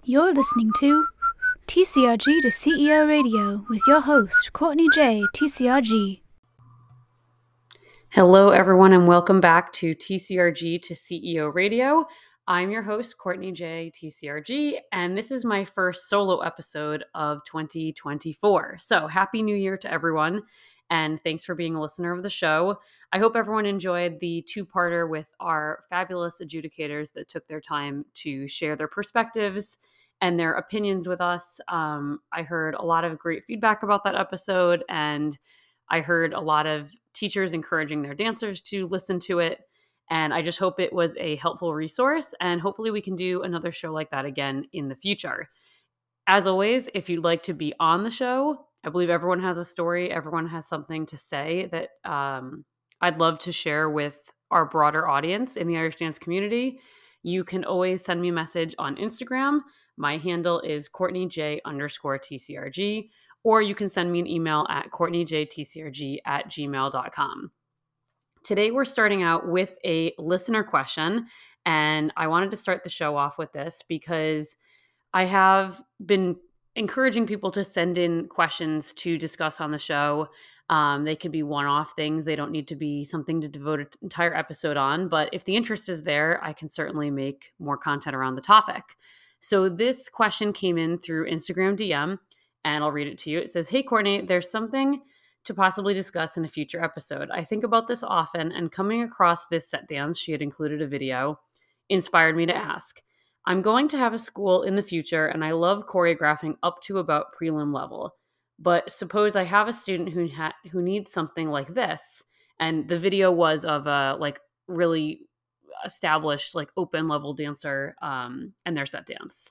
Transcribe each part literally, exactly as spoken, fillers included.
You're listening to T C R G to C E O Radio with your host, Courtney J, T C R G. Hello, everyone, and welcome back to T C R G to C E O Radio. I'm your host, Courtney J, T C R G, and this is my first solo episode of twenty twenty-four. So happy New Year to everyone, and thanks for being a listener of the show. I hope everyone enjoyed the two-parter with our fabulous adjudicators that took their time to share their perspectives and their opinions with us. Um, I heard a lot of great feedback about that episode, and I heard a lot of teachers encouraging their dancers to listen to it. And I just hope it was a helpful resource. And hopefully we can do another show like that again in the future. As always, if you'd like to be on the show, I believe everyone has a story. Everyone has something to say that um, I'd love to share with our broader audience in the Irish dance community. You can always send me a message on Instagram. My handle is Courtney J underscore TCRG. Or you can send me an email at courtneyjtcrg at gmail dot com. Today, we're starting out with a listener question, and I wanted to start the show off with this because I have been encouraging people to send in questions to discuss on the show. Um, they can be one-off things. They don't need to be something to devote an entire episode on, but if the interest is there, I can certainly make more content around the topic. So this question came in through Instagram D M, and I'll read it to you. It says, "Hey, Courtney, there's something to possibly discuss in a future episode. I think about this often, and coming across this set dance," she had included a video, "inspired me to ask. I'm going to have a school in the future, and I love choreographing up to about prelim level. But suppose I have a student who ha- who needs something like this," and the video was of a like really established like open level dancer um, and their set dance.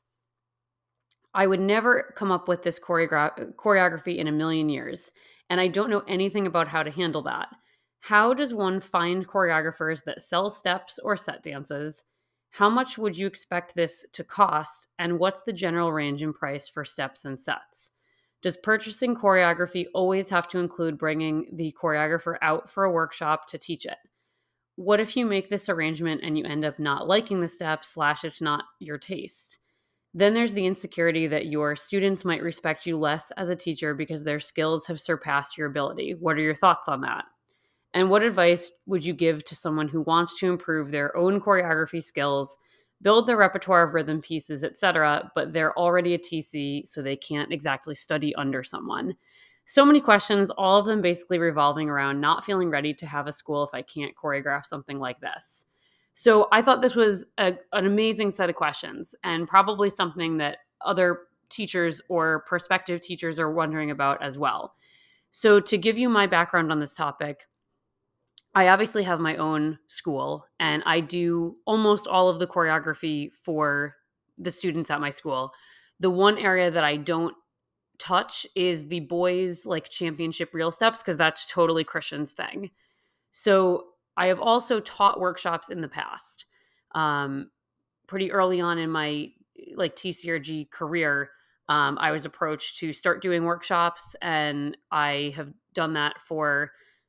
"I would never come up with this choreogra- choreography in a million years, and I don't know anything about how to handle that. How does one find choreographers that sell steps or set dances? How much would you expect this to cost, and what's the general range in price for steps and sets? Does purchasing choreography always have to include bringing the choreographer out for a workshop to teach it? What if you make this arrangement and you end up not liking the steps slash it's not your taste? Then there's the insecurity that your students might respect you less as a teacher because their skills have surpassed your ability. What are your thoughts on that? And what advice would you give to someone who wants to improve their own choreography skills, build their repertoire of rhythm pieces, et cetera, but they're already a T C, so they can't exactly study under someone?" So many questions, all of them basically revolving around not feeling ready to have a school if I can't choreograph something like this. So I thought this was a, an amazing set of questions, and probably something that other teachers or prospective teachers are wondering about as well. So to give you my background on this topic, I obviously have my own school, and I do almost all of the choreography for the students at my school. The one area that I don't touch is the boys like championship reel steps, because that's totally Christian's thing. So I have also taught workshops in the past. Um, pretty early on in my like T C R G career, um, I was approached to start doing workshops, and I have done that for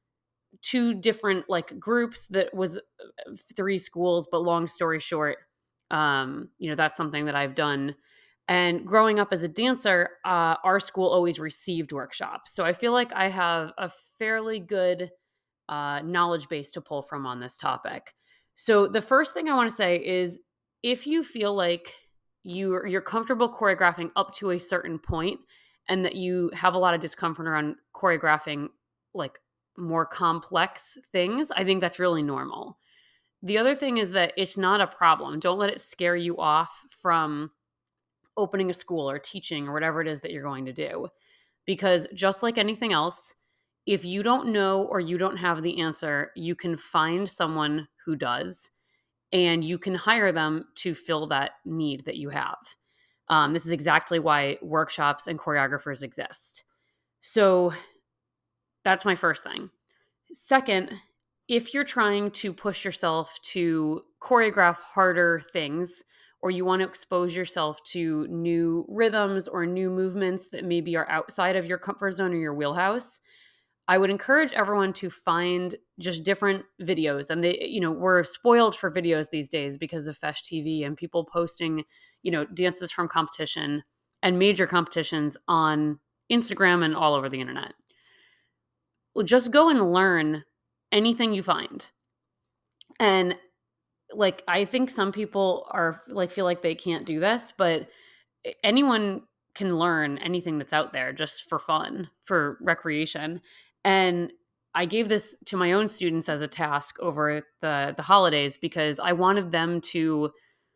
two different like groups that was three schools. But long story short, um, you know, that's something that I've done. And growing up as a dancer, uh, our school always received workshops. So I feel like I have a fairly good uh, knowledge base to pull from on this topic. So the first thing I want to say is, if you feel like you you're comfortable choreographing up to a certain point, and that you have a lot of discomfort around choreographing like more complex things, I think that's really normal. The other thing is that it's not a problem. Don't let it scare you off from opening a school or teaching or whatever it is that you're going to do. Because just like anything else, if you don't know or you don't have the answer, you can find someone who does, and you can hire them to fill that need that you have. Um, this is exactly why workshops and choreographers exist. So that's my first thing. Second, if you're trying to push yourself to choreograph harder things, or you want to expose yourself to new rhythms or new movements that maybe are outside of your comfort zone or your wheelhouse, I would encourage everyone to find just different videos. And they, you know, we're spoiled for videos these days because of Fesh T V and people posting, you know, dances from competition and major competitions on Instagram and all over the internet. Well, just go and learn anything you find. And like, I think some people are like, feel like they can't do this, but anyone can learn anything that's out there just for fun, for recreation. And I gave this to my own students as a task over the, the holidays because I wanted them to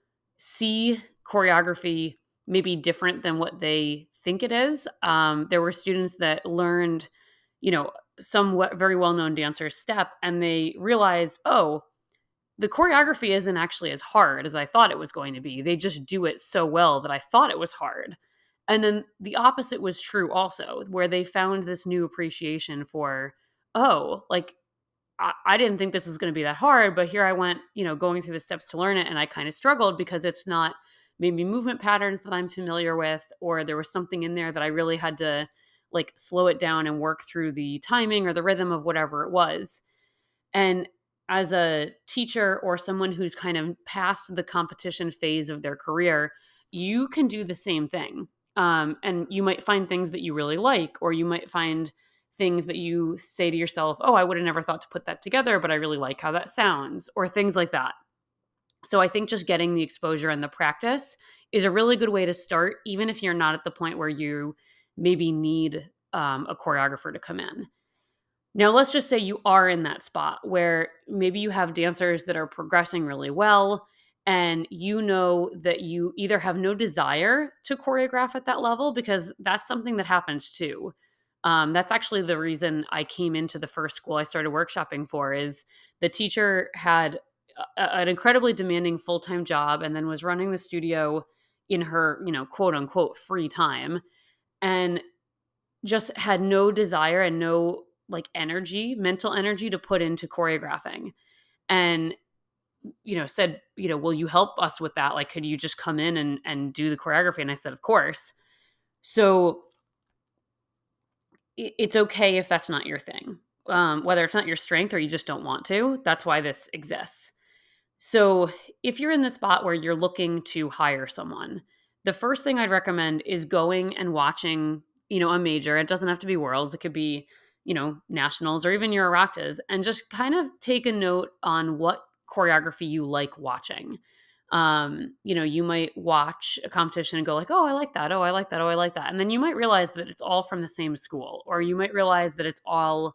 see choreography maybe different than what they think it is. Um, there were students that learned, you know, some we- very well-known dancer's step, and they realized, oh, the choreography isn't actually as hard as I thought it was going to be. They just do it so well that I thought it was hard. And then the opposite was true also, where they found this new appreciation for, oh, like I, I didn't think this was going to be that hard, but here I went, you know, going through the steps to learn it. And I kind of struggled because it's not maybe movement patterns that I'm familiar with, or there was something in there that I really had to like slow it down and work through the timing or the rhythm of whatever it was. And as a teacher or someone who's kind of past the competition phase of their career, you can do the same thing. Um, and you might find things that you really like, or you might find things that you say to yourself, oh, I would have never thought to put that together, but I really like how that sounds, or things like that. So I think just getting the exposure and the practice is a really good way to start, even if you're not at the point where you maybe need um, a choreographer to come in. Now, let's just say you are in that spot where maybe you have dancers that are progressing really well, and you know that you either have no desire to choreograph at that level, because that's something that happens too. Um, that's actually the reason I came into the first school I started workshopping for, is the teacher had a, an incredibly demanding full-time job and then was running the studio in her, you know, quote unquote free time, and just had no desire and no like energy, mental energy to put into choreographing. And, you know, said, you know, will you help us with that? Like, could you just come in and, and do the choreography? And I said, of course. So it, it's okay if that's not your thing, um, whether it's not your strength or you just don't want to. That's why this exists. So if you're in the spot where you're looking to hire someone, the first thing I'd recommend is going and watching, you know, a major. It doesn't have to be worlds. It could be, you know, nationals or even your Oireachtas, and just kind of take a note on what choreography you like watching. Um, you know, you might watch a competition and go like, oh, I like that. Oh, I like that. Oh, I like that. And then you might realize that it's all from the same school, or you might realize that it's all,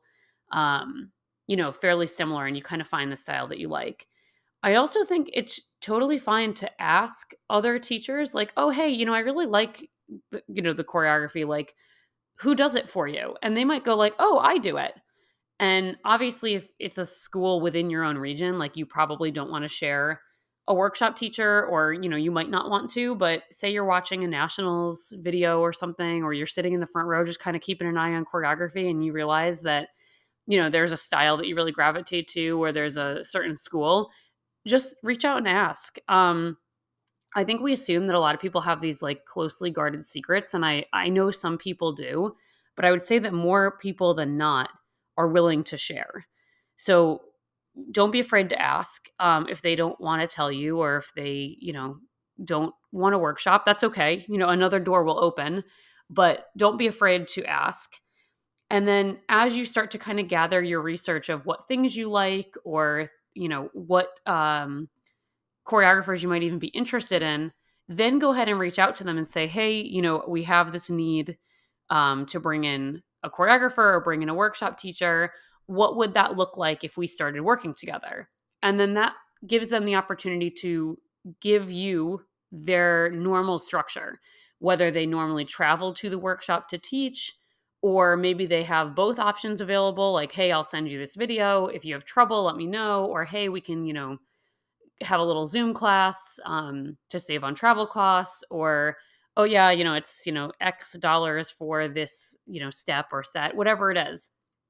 um, you know, fairly similar, and you kind of find the style that you like. I also think it's totally fine to ask other teachers like, "Oh, hey, you know, I really like the, you know, the choreography, like who does it for you?" And they might go like, "Oh, I do it." And obviously if it's a school within your own region, like you probably don't want to share a workshop teacher, or, you know, you might not want to, but say you're watching a nationals video or something, or you're sitting in the front row just kind of keeping an eye on choreography, and you realize that, you know, there's a style that you really gravitate to, or there's a certain school, just reach out and ask. Um, I think we assume that a lot of people have these like closely guarded secrets, and I I know some people do, but I would say that more people than not are willing to share. So don't be afraid to ask, um, if they don't want to tell you, or if they, you know, don't want to workshop. That's okay. You know, another door will open, but don't be afraid to ask. And then as you start to kind of gather your research of what things you like, or, you know, what um, choreographers you might even be interested in, then go ahead and reach out to them and say, hey, you know, we have this need um, to bring in a choreographer or bring in a workshop teacher. What would that look like if we started working together? And then that gives them the opportunity to give you their normal structure, whether they normally travel to the workshop to teach, or maybe they have both options available, like, hey, I'll send you this video. If you have trouble, let me know. Or, hey, we can, you know, have a little Zoom class um, to save on travel costs. Or, oh, yeah, you know, it's, you know, X dollars for this, you know, step or set, whatever it is.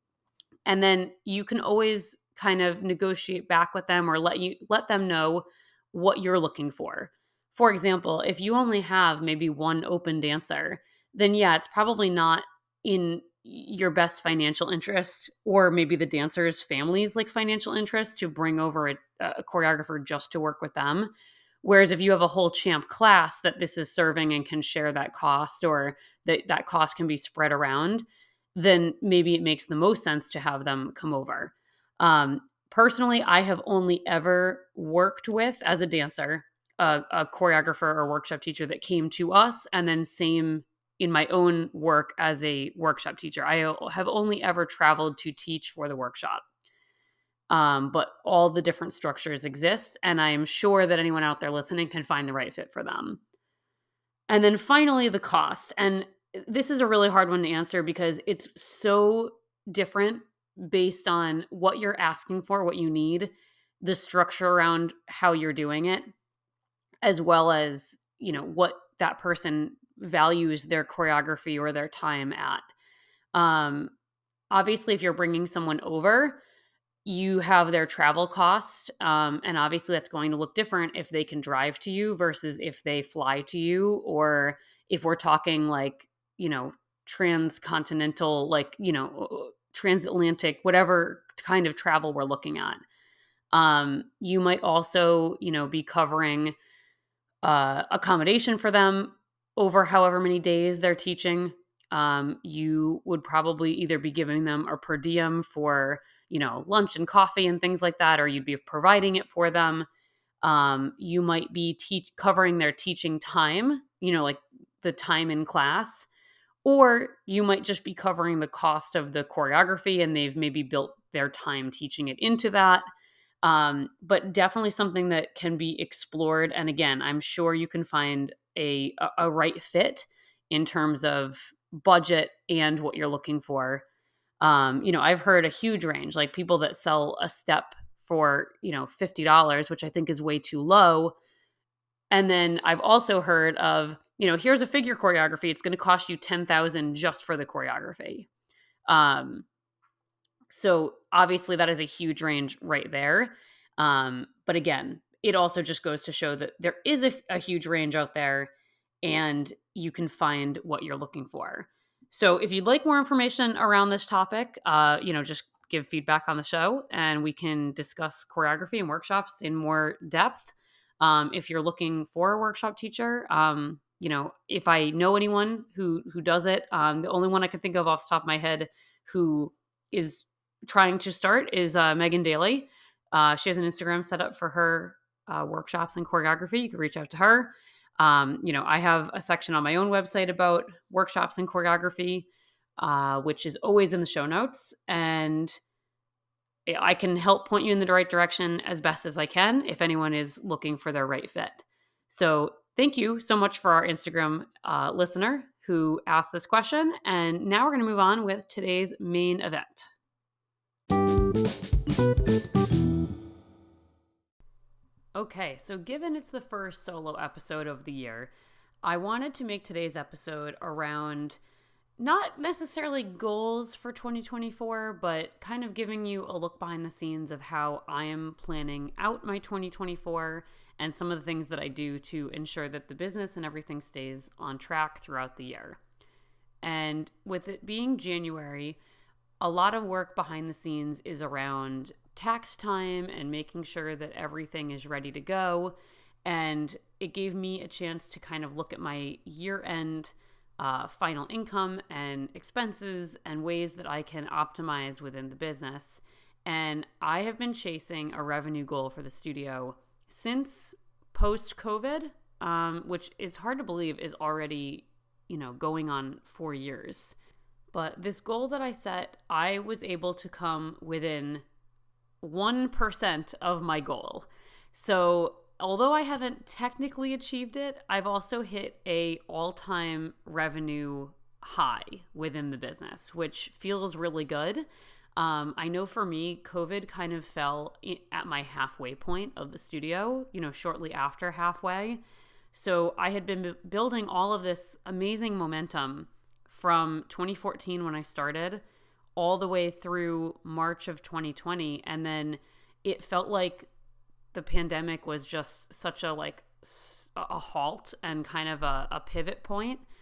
And then you can always kind of negotiate back with them, or let you let them know what you're looking for. For example, if you only have maybe one open dancer, then yeah, it's probably not in your best financial interest, or maybe the dancer's family's like financial interest, to bring over a, a choreographer just to work with them. Whereas if you have a whole champ class that this is serving and can share that cost, or that that cost can be spread around, then maybe it makes the most sense to have them come over. Um, personally, I have only ever worked with, as a dancer, a, a choreographer or workshop teacher that came to us, and then same in my own work as a workshop teacher. I have only ever traveled to teach for the workshop. Um, but all the different structures exist, and I'm sure that anyone out there listening can find the right fit for them. And then finally, the cost. And this is a really hard one to answer because it's so different based on what you're asking for, what you need, the structure around how you're doing it, as well as, you know, what that person values their choreography or their time at. Um, obviously, if you're bringing someone over, you have their travel cost. Um, and obviously that's going to look different if they can drive to you versus if they fly to you, or if we're talking like, you know, transcontinental, like, you know, transatlantic, whatever kind of travel we're looking at. Um, you might also, you know, be covering uh, accommodation for them over however many days they're teaching. Um, you would probably either be giving them a per diem for, you know, lunch and coffee and things like that, or you'd be providing it for them. Um, you might be teach covering their teaching time, you know, like the time in class, or you might just be covering the cost of the choreography and they've maybe built their time teaching it into that. Um, but definitely something that can be explored. And again, I'm sure you can find a, a, a right fit in terms of budget and what you're looking for. Um, you know, I've heard a huge range, like people that sell a step for, you know, fifty dollars, which I think is way too low. And then I've also heard of, you know, here's a figure choreography. It's going to cost you ten thousand dollars just for the choreography. Um, so obviously that is a huge range right there. Um, but again, it also just goes to show that there is a, a huge range out there, and you can find what you're looking for. So if you'd like more information around this topic, uh, you know, just give feedback on the show and we can discuss choreography and workshops in more depth. Um, if you're looking for a workshop teacher, um, you know, if I know anyone who who does it, um, the only one I can think of off the top of my head who is trying to start is uh, Megan Daly. Uh, she has an Instagram set up for her uh, workshops and choreography. You can reach out to her. Um, you know, I have a section on my own website about workshops and choreography, uh, which is always in the show notes. And I can help point you in the right direction as best as I can if anyone is looking for their right fit. So thank you so much for our Instagram uh, listener who asked this question. And now we're going to move on with today's main event. Okay, so given it's the first solo episode of the year, I wanted to make today's episode around not necessarily goals for twenty twenty-four, but kind of giving you a look behind the scenes of how I am planning out my twenty twenty-four and some of the things that I do to ensure that the business and everything stays on track throughout the year. And with it being January, a lot of work behind the scenes is around tax time and making sure that everything is ready to go. And it gave me a chance to kind of look at my year-end uh, final income and expenses and ways that I can optimize within the business. And I have been chasing a revenue goal for the studio since post-COVID, um, which is hard to believe is already, you know, going on four years. But this goal that I set, I was able to come within one percent of my goal. So although I haven't technically achieved it, I've also hit a all-time revenue high within the business, which feels really good. Um, I know for me, COVID kind of fell at my halfway point of the studio, you know, shortly after halfway. So I had been building all of this amazing momentum from twenty fourteen when I started all the way through March of twenty twenty. And then it felt like the pandemic was just such a like a halt and kind of a, a pivot point.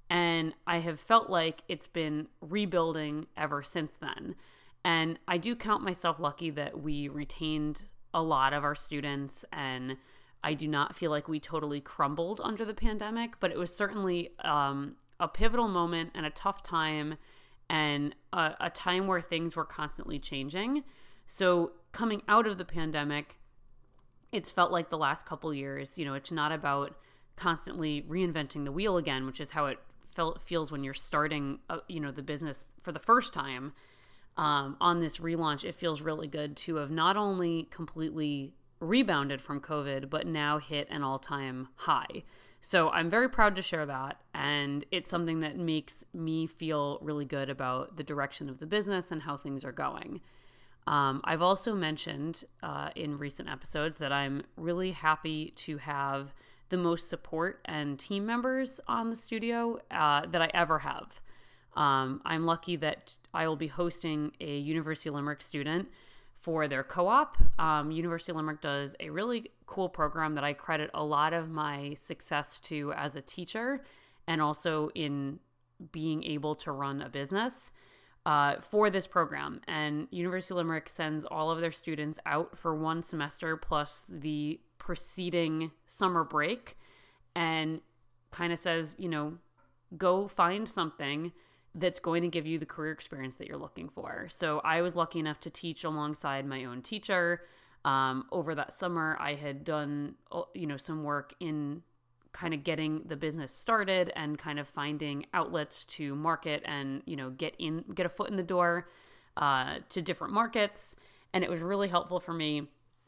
And I have felt like it's been rebuilding ever since then. And I do count myself lucky that we retained a lot of our students, and I do not feel like we totally crumbled under the pandemic, but it was certainly um, a pivotal moment and a tough time, and a, a time where things were constantly changing. So coming out of the pandemic, it's felt like the last couple years, you know, it's not about constantly reinventing the wheel again, which is how it felt, feels when you're starting, uh, you know, the business for the first time. Um, on this relaunch, it feels really good to have not only completely rebounded from COVID, but now hit an all-time high. So I'm very proud to share that. And it's something that makes me feel really good about the direction of the business and how things are going. Um, I've also mentioned uh, in recent episodes that I'm really happy to have the most support and team members on the studio uh, that I ever have. Um, I'm lucky that I will be hosting a University of Limerick student for their co-op. Um, University of Limerick does a really cool program that I credit a lot of my success to as a teacher, and also in being able to run a business uh, for this program. And University of Limerick sends all of their students out for one semester plus the preceding summer break, and kind of says, you know, go find something that's going to give you the career experience that you're looking for. So I was lucky enough to teach alongside my own teacher. Um, over that summer, I had done, you know, some work in kind of getting the business started and kind of finding outlets to market and, you know, get in, get a foot in the door uh, to different markets. And it was really helpful for me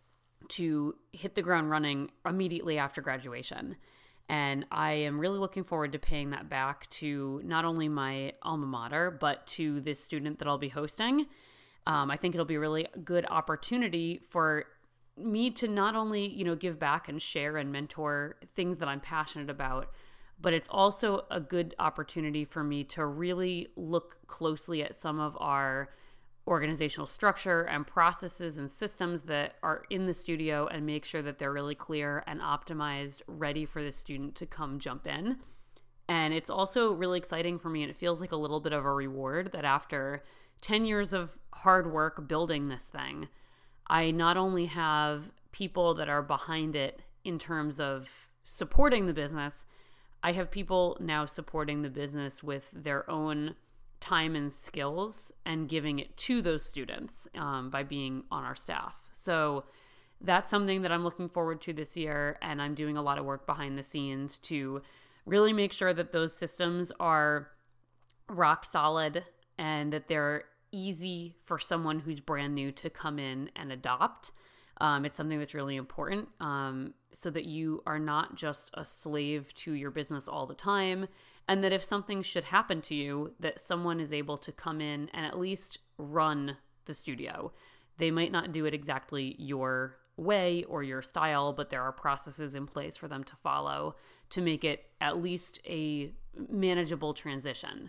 to hit the ground running immediately after graduation. And I am really looking forward to paying that back to not only my alma mater, but to this student that I'll be hosting. Um, I think it'll be a really good opportunity for me to not only, you know, give back and share and mentor things that I'm passionate about, but it's also a good opportunity for me to really look closely at some of our organizational structure and processes and systems that are in the studio and make sure that they're really clear and optimized, ready for the student to come jump in. And it's also really exciting for me, and it feels like a little bit of a reward that after ten years of hard work building this thing, I not only have people that are behind it in terms of supporting the business, I have people now supporting the business with their own time and skills and giving it to those students um, by being on our staff. So that's something that I'm looking forward to this year, and I'm doing a lot of work behind the scenes to really make sure that those systems are rock solid and that they're easy for someone who's brand new to come in and adopt. Um, it's something that's really important um, so that you are not just a slave to your business all the time, and that if something should happen to you, that someone is able to come in and at least run the studio. They might not do it exactly your way or your style, but there are processes in place for them to follow to make it at least a manageable transition.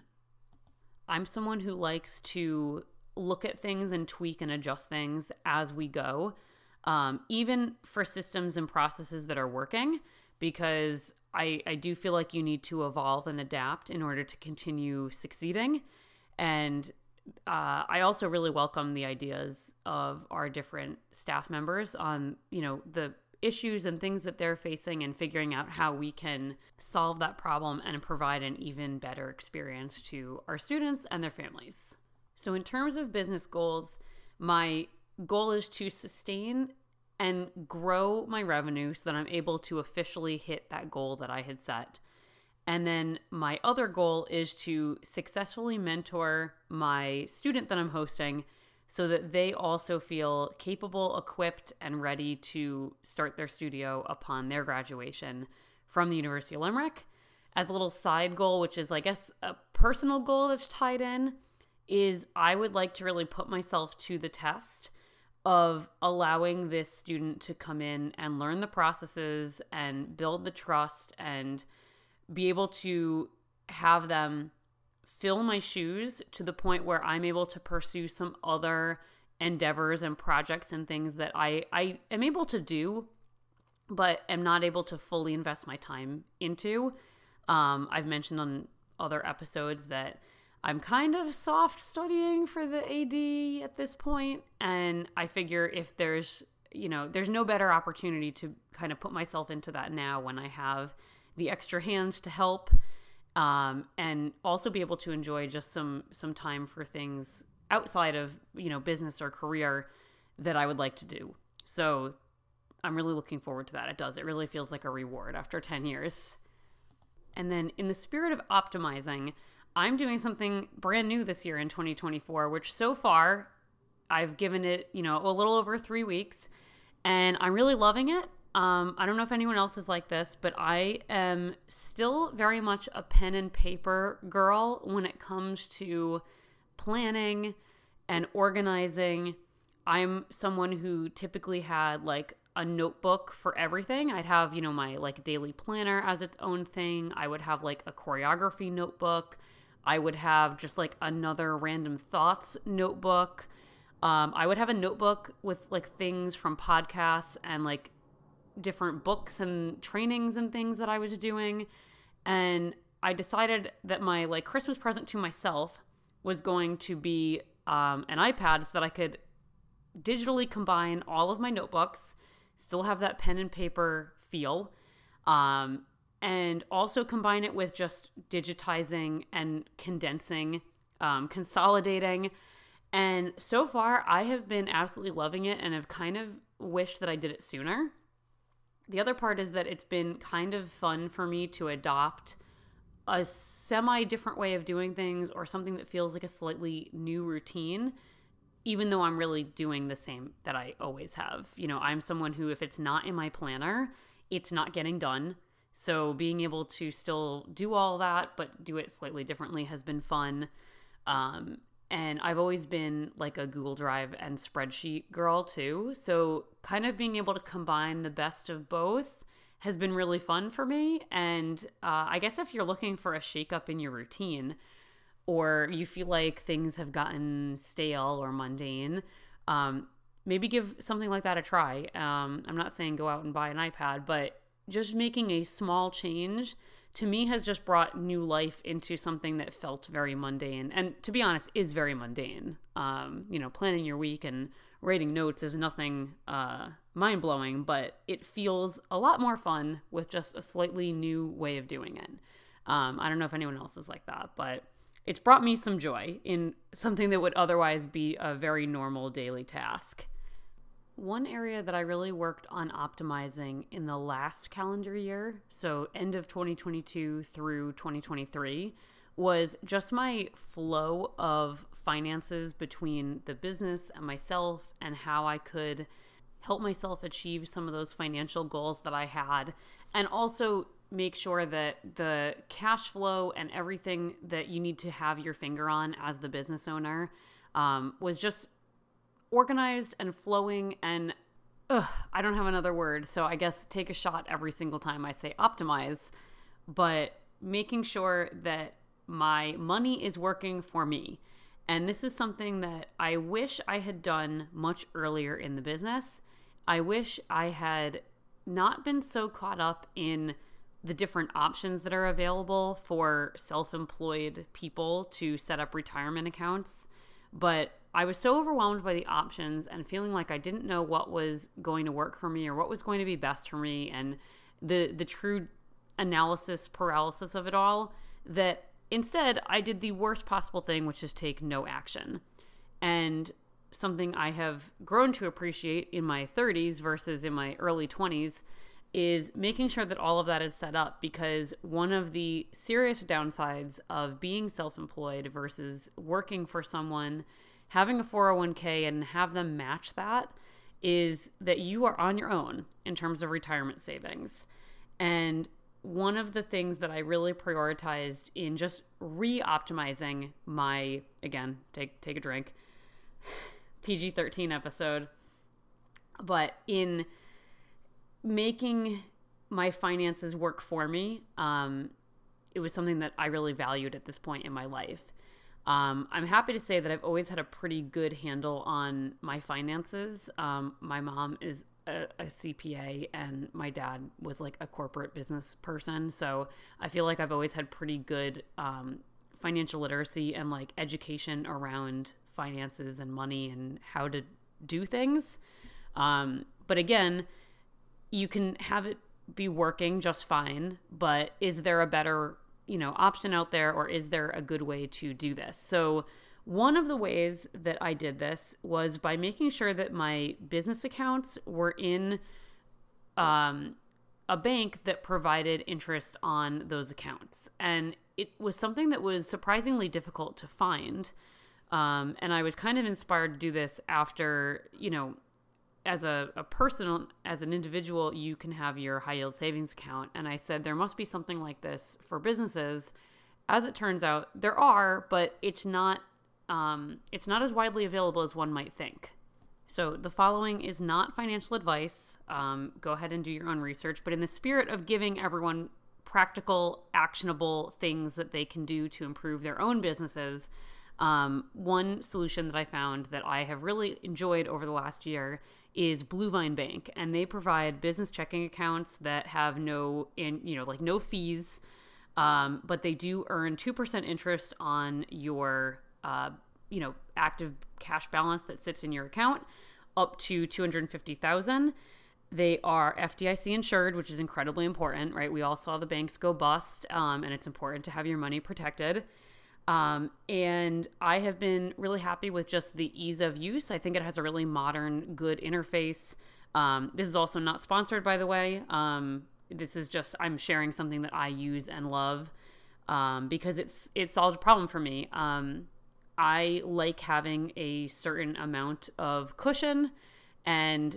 I'm someone who likes to look at things and tweak and adjust things as we go, um, even for systems and processes that are working, because I, I do feel like you need to evolve and adapt in order to continue succeeding. And uh, I also really welcome the ideas of our different staff members on, you know, the issues and things that they're facing and figuring out how we can solve that problem and provide an even better experience to our students and their families. So in terms of business goals, my goal is to sustain and grow my revenue so that I'm able to officially hit that goal that I had set. And then my other goal is to successfully mentor my student that I'm hosting so that they also feel capable, equipped, and ready to start their studio upon their graduation from the University of Limerick. As a little side goal, which is, I guess, a personal goal that's tied in, is I would like to really put myself to the test of allowing this student to come in and learn the processes and build the trust and be able to have them fill my shoes to the point where I'm able to pursue some other endeavors and projects and things that I, I am able to do, but am not able to fully invest my time into. Um, I've mentioned on other episodes that I'm kind of soft studying for the A D at this point, and I figure if there's, you know, there's no better opportunity to kind of put myself into that now when I have the extra hands to help, um, and also be able to enjoy just some some time for things outside of, you know, business or career that I would like to do. So I'm really looking forward to that. It does. It really feels like a reward after ten years. And then in the spirit of optimizing, I'm doing something brand new this year in twenty twenty-four, which so far I've given it, you know, a little over three weeks and I'm really loving it. Um, I don't know if anyone else is like this, but I am still very much a pen and paper girl when it comes to planning and organizing. I'm someone who typically had like a notebook for everything. I'd have, you know, my like daily planner as its own thing. I would have like a choreography notebook. I would have just like another random thoughts notebook. Um, I would have a notebook with like things from podcasts and like different books and trainings and things that I was doing. And I decided that my like Christmas present to myself was going to be um, an iPad so that I could digitally combine all of my notebooks, still have that pen and paper feel, um, and also combine it with just digitizing and condensing, um, consolidating. And so far, I have been absolutely loving it and have kind of wished that I did it sooner. The other part is that it's been kind of fun for me to adopt a semi-different way of doing things or something that feels like a slightly new routine, even though I'm really doing the same that I always have. You know, I'm someone who, if it's not in my planner, it's not getting done. So being able to still do all that, but do it slightly differently has been fun. Um, and I've always been like a Google Drive and spreadsheet girl too. So kind of being able to combine the best of both has been really fun for me. And uh, I guess if you're looking for a shakeup in your routine, or you feel like things have gotten stale or mundane, um, maybe give something like that a try. Um, I'm not saying go out and buy an iPad, but just making a small change to me has just brought new life into something that felt very mundane. And to be honest, is very mundane. Um, you know, planning your week and writing notes is nothing uh, mind-blowing, but it feels a lot more fun with just a slightly new way of doing it. Um, I don't know if anyone else is like that, but it's brought me some joy in something that would otherwise be a very normal daily task. One area that I really worked on optimizing in the last calendar year, so end of twenty twenty-two through twenty twenty-three, was just my flow of finances between the business and myself and how I could help myself achieve some of those financial goals that I had, and also make sure that the cash flow and everything that you need to have your finger on as the business owner um, was just organized and flowing and ugh, I don't have another word. So I guess take a shot every single time I say optimize, but making sure that my money is working for me. And this is something that I wish I had done much earlier in the business. I wish I had not been so caught up in the different options that are available for self-employed people to set up retirement accounts. But I was so overwhelmed by the options and feeling like I didn't know what was going to work for me or what was going to be best for me, and the the true analysis paralysis of it all, that instead I did the worst possible thing, which is take no action. And something I have grown to appreciate in my thirties versus in my early twenties is making sure that all of that is set up, because one of the serious downsides of being self-employed versus working for someone, having a four oh one k and have them match that, is that you are on your own in terms of retirement savings. And one of the things that I really prioritized in just re-optimizing my, again, take take a drink, P G thirteen episode, but in making my finances work for me, um, it was something that I really valued at this point in my life. Um, I'm happy to say that I've always had a pretty good handle on my finances. Um, my mom is a, a C P A, and my dad was like a corporate business person. So I feel like I've always had pretty good um, financial literacy and like education around finances and money and how to do things. Um, but again, you can have it be working just fine, but is there a better, you know, option out there, or is there a good way to do this? So one of the ways that I did this was by making sure that my business accounts were in um, a bank that provided interest on those accounts. And it was something that was surprisingly difficult to find. Um, and I was kind of inspired to do this after, you know, as a, a person, as an individual, you can have your high yield savings account. And I said, there must be something like this for businesses. As it turns out, there are, but it's not, um, it's not as widely available as one might think. So the following is not financial advice. Um, go ahead and do your own research, but in the spirit of giving everyone practical, actionable things that they can do to improve their own businesses, um, one solution that I found that I have really enjoyed over the last year is Bluevine Bank, and they provide business checking accounts that have no, in you know, like no fees, um, but they do earn two percent interest on your, uh, you know, active cash balance that sits in your account, up to two hundred fifty thousand dollars. They are F D I C insured, which is incredibly important, right? We all saw the banks go bust, um, and it's important to have your money protected. Um, and I have been really happy with just the ease of use. I think it has a really modern, good interface. Um, this is also not sponsored, by the way. Um, this is just, I'm sharing something that I use and love, um, because it's, it solves a problem for me. Um, I like having a certain amount of cushion, and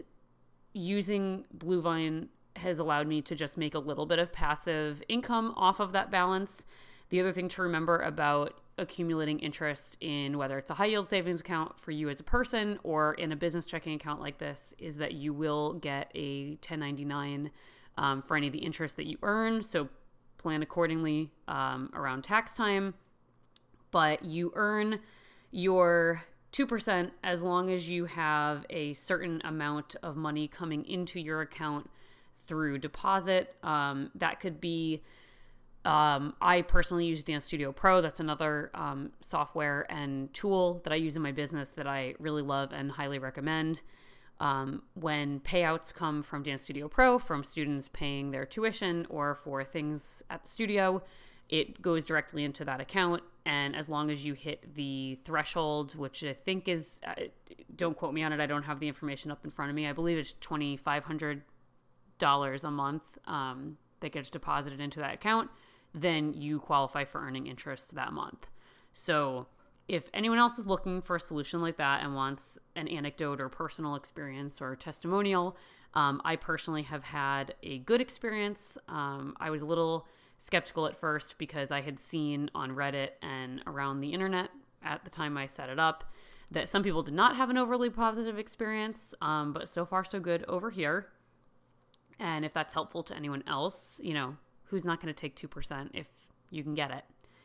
using Bluevine has allowed me to just make a little bit of passive income off of that balance. The other thing to remember about accumulating interest in whether it's a high yield savings account for you as a person or in a business checking account like this is that you will get a ten ninety-nine um, for any of the interest that you earn. So plan accordingly um, around tax time. But you earn your two percent as long as you have a certain amount of money coming into your account through deposit. Um, that could be Um, I personally use Dance Studio Pro. That's another um, software and tool that I use in my business that I really love and highly recommend. Um, when payouts come from Dance Studio Pro, from students paying their tuition or for things at the studio, it goes directly into that account. And as long as you hit the threshold, which I think is, uh, don't quote me on it, I don't have the information up in front of me. I believe it's two thousand five hundred dollars a month um, that gets deposited into that account, then you qualify for earning interest that month. So if anyone else is looking for a solution like that and wants an anecdote or personal experience or testimonial, um, I personally have had a good experience. Um, I was a little skeptical at first because I had seen on Reddit and around the internet at the time I set it up that some people did not have an overly positive experience, um, but so far so good over here. And if that's helpful to anyone else, you know, who's not going to take two percent if you can get it?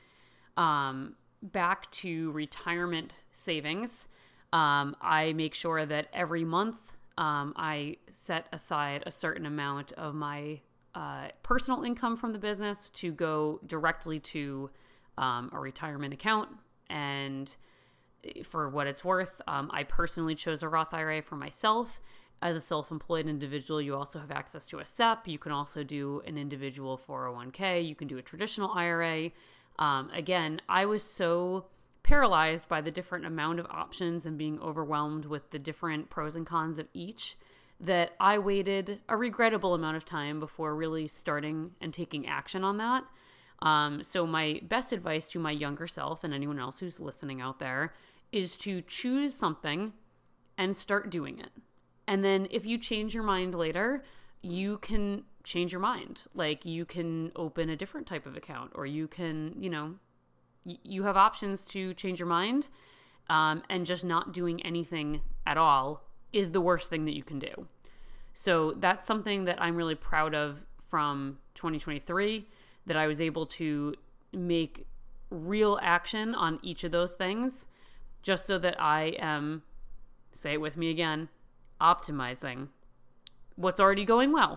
Um, back to retirement savings. Um, I make sure that every month um, I set aside a certain amount of my uh, personal income from the business to go directly to um, a retirement account. And for what it's worth, um, I personally chose a Roth I R A for myself. As a self-employed individual, you also have access to a S E P. You can also do an individual four oh one k. You can do a traditional I R A. Um, again, I was so paralyzed by the different amount of options and being overwhelmed with the different pros and cons of each that I waited a regrettable amount of time before really starting and taking action on that. Um, so my best advice to my younger self and anyone else who's listening out there is to choose something and start doing it. And then if you change your mind later, you can change your mind. Like you can open a different type of account, or you can, you know, y- you have options to change your mind. Um, and just not doing anything at all is the worst thing that you can do. So that's something that I'm really proud of from twenty twenty-three, that I was able to make real action on each of those things, just so that I am, say it with me again, optimizing what's already going well,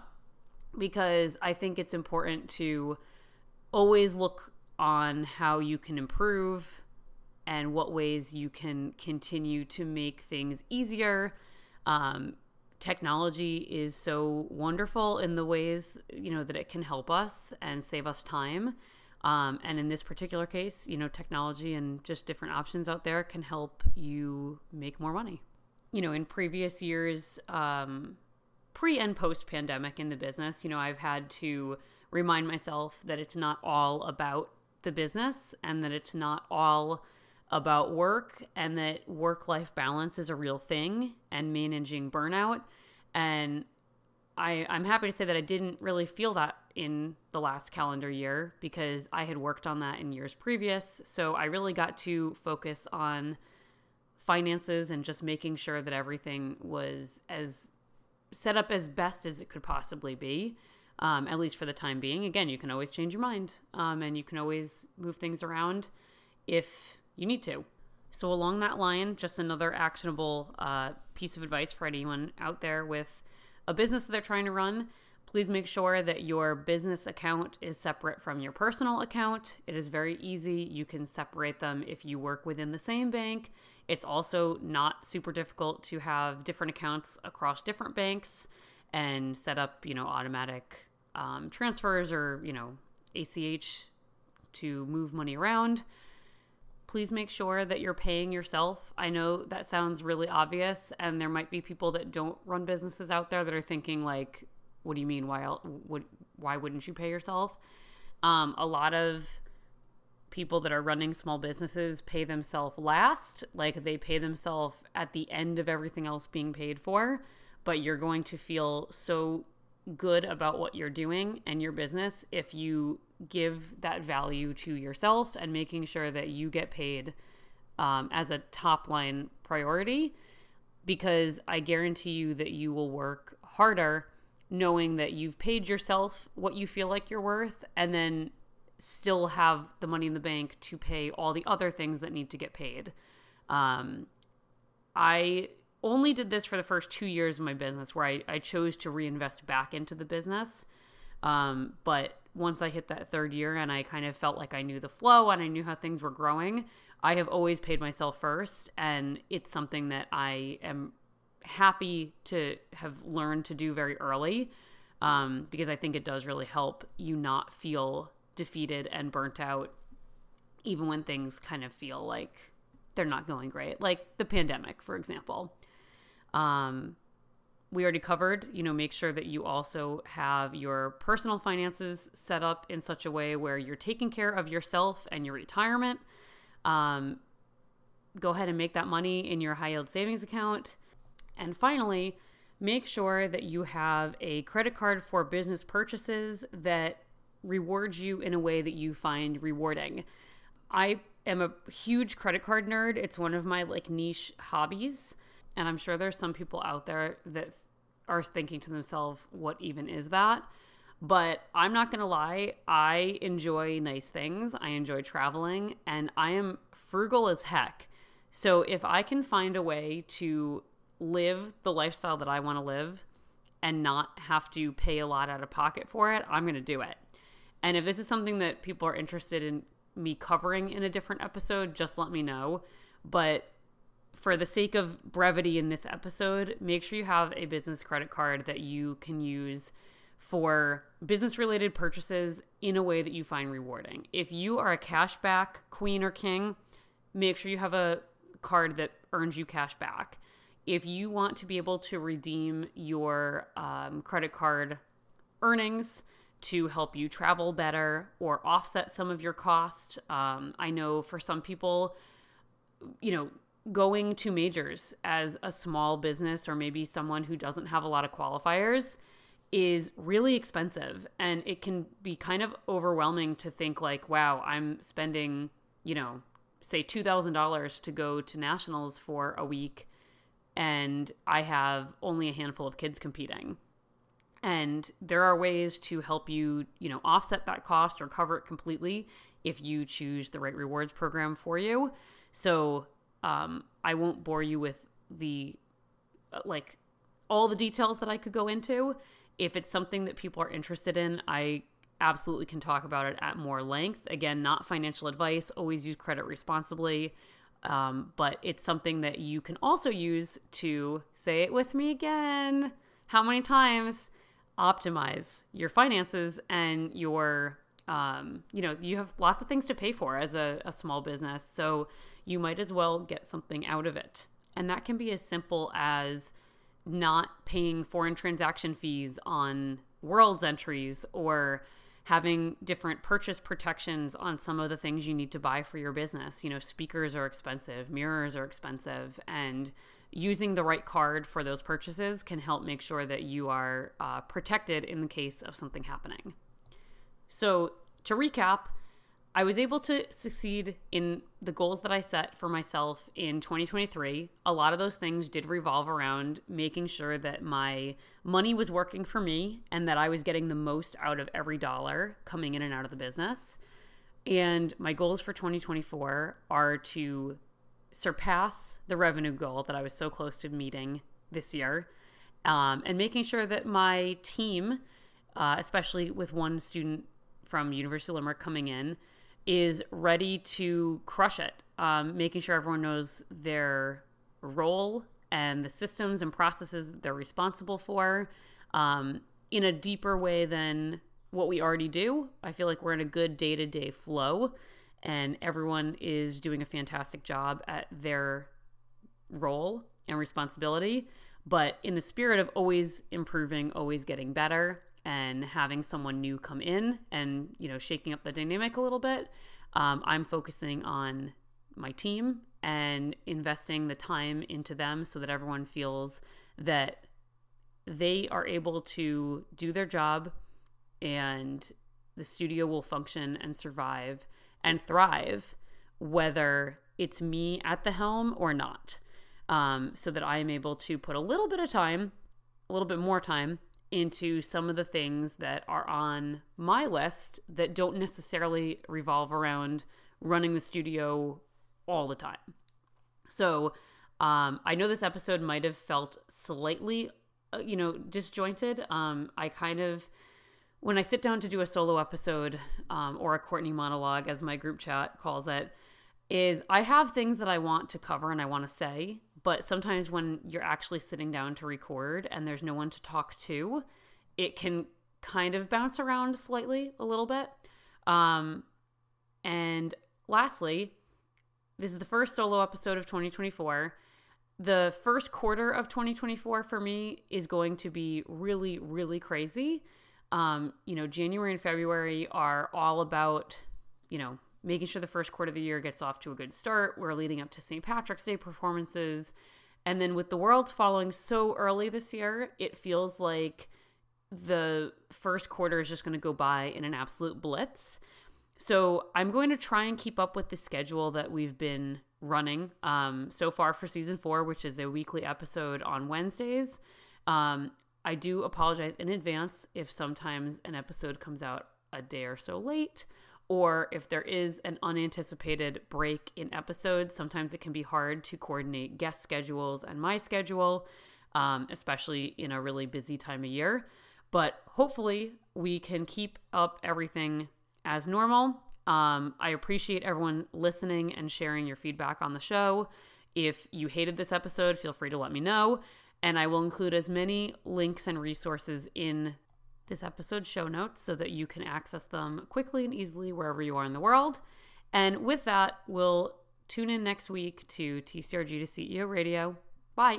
because I think it's important to always look on how you can improve and what ways you can continue to make things easier. Um, technology is so wonderful in the ways, you know, that it can help us and save us time. Um, and in this particular case, you know, technology and just different options out there can help you make more money. You know, in previous years, um, pre and post pandemic in the business, you know, I've had to remind myself that it's not all about the business and that it's not all about work, and that work-life balance is a real thing and managing burnout. And I, I'm happy to say that I didn't really feel that in the last calendar year, because I had worked on that in years previous. So I really got to focus on finances and just making sure that everything was as set up as best as it could possibly be, um, at least for the time being. Again, you can always change your mind, um, and you can always move things around if you need to. So along that line, just another actionable uh, piece of advice for anyone out there with a business that they're trying to run. Please make sure that your business account is separate from your personal account. It is very easy. You can separate them if you work within the same bank. It's also not super difficult to have different accounts across different banks and set up, you know, automatic um, transfers or, you know, A C H to move money around. Please make sure that you're paying yourself. I know that sounds really obvious, and there might be people that don't run businesses out there that are thinking like, what do you mean? Why, would, why wouldn't you pay yourself? Um, a lot of people that are running small businesses pay themselves last. Like, they pay themselves at the end of everything else being paid for, but you're going to feel so good about what you're doing and your business if you give that value to yourself and making sure that you get paid um, as a top line priority, because I guarantee you that you will work harder knowing that you've paid yourself what you feel like you're worth, and then still have the money in the bank to pay all the other things that need to get paid. Um, I only did this for the first two years of my business, where I, I chose to reinvest back into the business. Um, but once I hit that third year and I kind of felt like I knew the flow and I knew how things were growing, I have always paid myself first. And it's something that I am happy to have learned to do very early, um, because I think it does really help you not feel defeated and burnt out, even when things kind of feel like they're not going great, like the pandemic, for example. Um, we already covered, you know, make sure that you also have your personal finances set up in such a way where you're taking care of yourself and your retirement. Um, go ahead and make that money in your high yield savings account. And finally, make sure that you have a credit card for business purchases that rewards you in a way that you find rewarding. I am a huge credit card nerd. It's one of my like niche hobbies. And I'm sure there's some people out there that are thinking to themselves, what even is that? But I'm not going to lie. I enjoy nice things. I enjoy traveling, and I am frugal as heck. So if I can find a way to live the lifestyle that I want to live and not have to pay a lot out of pocket for it, I'm going to do it. And if this is something that people are interested in me covering in a different episode, just let me know. But for the sake of brevity in this episode, make sure you have a business credit card that you can use for business-related purchases in a way that you find rewarding. If you are a cashback queen or king, make sure you have a card that earns you cash back. If you want to be able to redeem your um, credit card earnings to help you travel better or offset some of your cost, um, I know for some people, you know, going to majors as a small business or maybe someone who doesn't have a lot of qualifiers is really expensive. And it can be kind of overwhelming to think like, wow, I'm spending, you know, say two thousand dollars to go to nationals for a week, and I have only a handful of kids competing. And there are ways to help you, you know, offset that cost or cover it completely if you choose the right rewards program for you. So um, I won't bore you with the uh, like all the details that I could go into. If it's something that people are interested in, I absolutely can talk about it at more length. Again, not financial advice. Always use credit responsibly. Um, but it's something that you can also use to, say it with me again, how many times, optimize your finances and your, um, you know, you have lots of things to pay for as a, a small business. So you might as well get something out of it. And that can be as simple as not paying foreign transaction fees on Worlds entries, or having different purchase protections on some of the things you need to buy for your business. You know, speakers are expensive, mirrors are expensive, and using the right card for those purchases can help make sure that you are uh, protected in the case of something happening. So to recap, I was able to succeed in the goals that I set for myself in twenty twenty-three. A lot of those things did revolve around making sure that my money was working for me and that I was getting the most out of every dollar coming in and out of the business. And my goals for twenty twenty-four are to surpass the revenue goal that I was so close to meeting this year, um, and making sure that my team, uh, especially with one student from University of Limerick coming in, is ready to crush it, um, making sure everyone knows their role and the systems and processes that they're responsible for, um, in a deeper way than what we already do. I feel like we're in a good day-to-day flow, and everyone is doing a fantastic job at their role and responsibility, but in the spirit of always improving, always getting better, and having someone new come in and, you know, shaking up the dynamic a little bit. Um, I'm focusing on my team and investing the time into them so that everyone feels that they are able to do their job and the studio will function and survive and thrive, whether it's me at the helm or not. Um, so that I am able to put a little bit of time, a little bit more time, into some of the things that are on my list that don't necessarily revolve around running the studio all the time. So um, I know this episode might have felt slightly, uh, you know, disjointed. Um, I kind of, when I sit down to do a solo episode, um, or a Courtney monologue, as my group chat calls it, is I have things that I want to cover and I want to say, but sometimes when you're actually sitting down to record and there's no one to talk to, it can kind of bounce around slightly a little bit. Um, and lastly, this is the first solo episode of twenty twenty-four. The first quarter of twenty twenty-four for me is going to be really, really crazy. Um, you know, January and February are all about, you know, making sure the first quarter of the year gets off to a good start. We're leading up to Saint Patrick's Day performances. And then with the Worlds following so early this year, it feels like the first quarter is just going to go by in an absolute blitz. So I'm going to try and keep up with the schedule that we've been running um, so far for season four, which is a weekly episode on Wednesdays. Um, I do apologize in advance if sometimes an episode comes out a day or so late, or if there is an unanticipated break in episodes. Sometimes it can be hard to coordinate guest schedules and my schedule, um, especially in a really busy time of year. But hopefully we can keep up everything as normal. Um, I appreciate everyone listening and sharing your feedback on the show. If you hated this episode, feel free to let me know. And I will include as many links and resources in this episode's show notes so that you can access them quickly and easily wherever you are in the world. And with that, we'll tune in next week to T C R G to C E O Radio. Bye.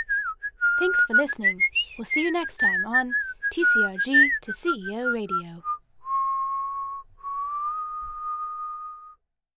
Thanks for listening. We'll see you next time on T C R G to C E O Radio.